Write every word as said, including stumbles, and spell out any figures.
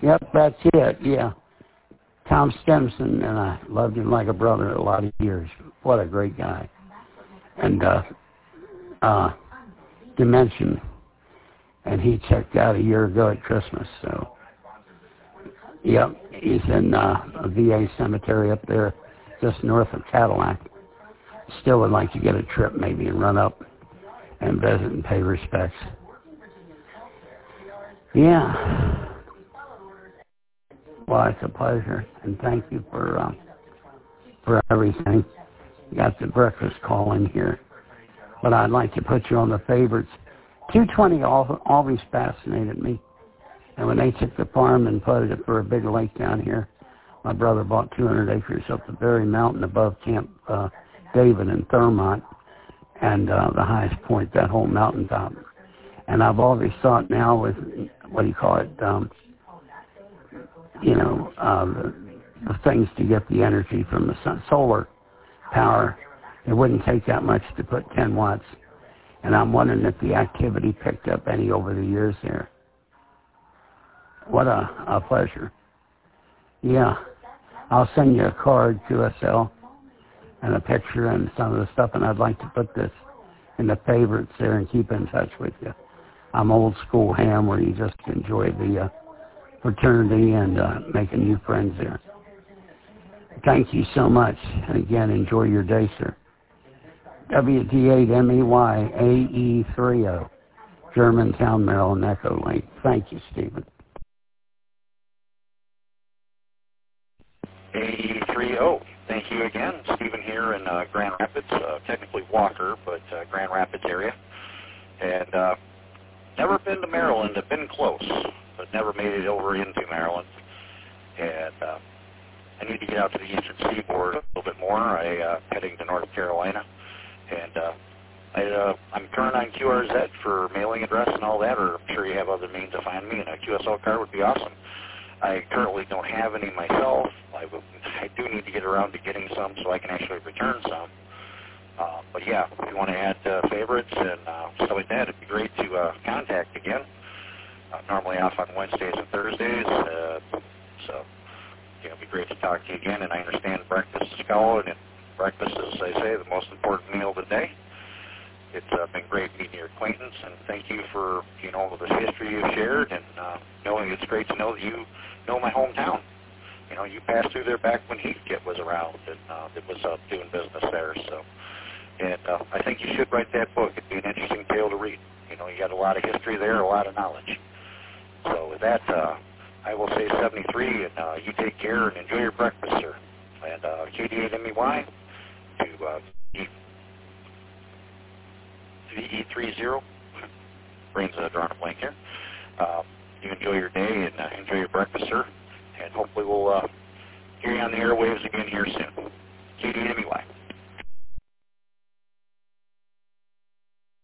Yep, that's it, yeah. Tom Stimson, and I loved him like a brother a lot of years. What a great guy. And uh, uh, Dimension, and he checked out a year ago at Christmas. So, yep, he's in uh, a V A cemetery up there just north of Cadillac. Still would like to get a trip maybe and run up and visit and pay respects. Yeah. Well, it's a pleasure, and thank you for um, for everything. You got the breakfast call in here, but I'd like to put you on the favorites. two twenty always fascinated me, and when they took the farm and put it for a big lake down here, my brother bought two hundred acres up the very mountain above Camp uh, David in Thurmont, and uh, the highest point, that whole mountaintop. And I've always thought now with, what do you call it, um, you know, uh, the, the things to get the energy from the sun, solar power, it wouldn't take that much to put ten watts. And I'm wondering if the activity picked up any over the years there. What a, a pleasure. Yeah. I'll send you a card, Q S L, and a picture and some of the stuff, and I'd like to put this in the favorites there and keep in touch with you. I'm old school ham where you just enjoy the uh, fraternity and uh, making new friends there. Thank you so much. And again, enjoy your day, sir. W D eight M E Y A E three O, Germantown, Maryland, Echo Lake. Thank you, Stephen. A E three O. Thank you again. Stephen here in uh, Grand Rapids, uh, technically Walker, but uh, Grand Rapids area. And uh, never been to Maryland. I've been close, but never made it over into Maryland. And uh, I need to get out to the eastern seaboard a little bit more. I uh, heading to North Carolina. And uh, I, uh, I'm current on Q R Z for mailing address and all that, or I'm sure you have other means to find me, and a Q S L card would be awesome. I currently don't have any myself. I, would, I do need to get around to getting some so I can actually return some. Uh, but yeah, if you want to add uh, favorites and uh, stuff like that, it'd be great to uh, contact again. I'm normally off on Wednesdays and Thursdays, uh, so yeah, it'd be great to talk to you again. And I understand breakfast is calling, and breakfast is, as I say, the most important meal of the day. It's uh, been great meeting your acquaintance, and thank you for you know all of the history you've shared, and uh, knowing it's great to know that you know my hometown. You know, you passed through there back when Heathkit was around, and uh, it was uh, doing business there. So, and uh, I think you should write that book. It'd be an interesting tale to read. You know, you got a lot of history there, a lot of knowledge. So with that, uh, I will say seventy-three, and uh, you take care and enjoy your breakfast, sir. And uh, K D eight M E Y to uh, V E three zero. Brains uh, drawing a blank here. Uh, you enjoy your day and uh, enjoy your breakfast, sir. And hopefully we'll uh, hear you on the airwaves again here soon. K D eight M E Y.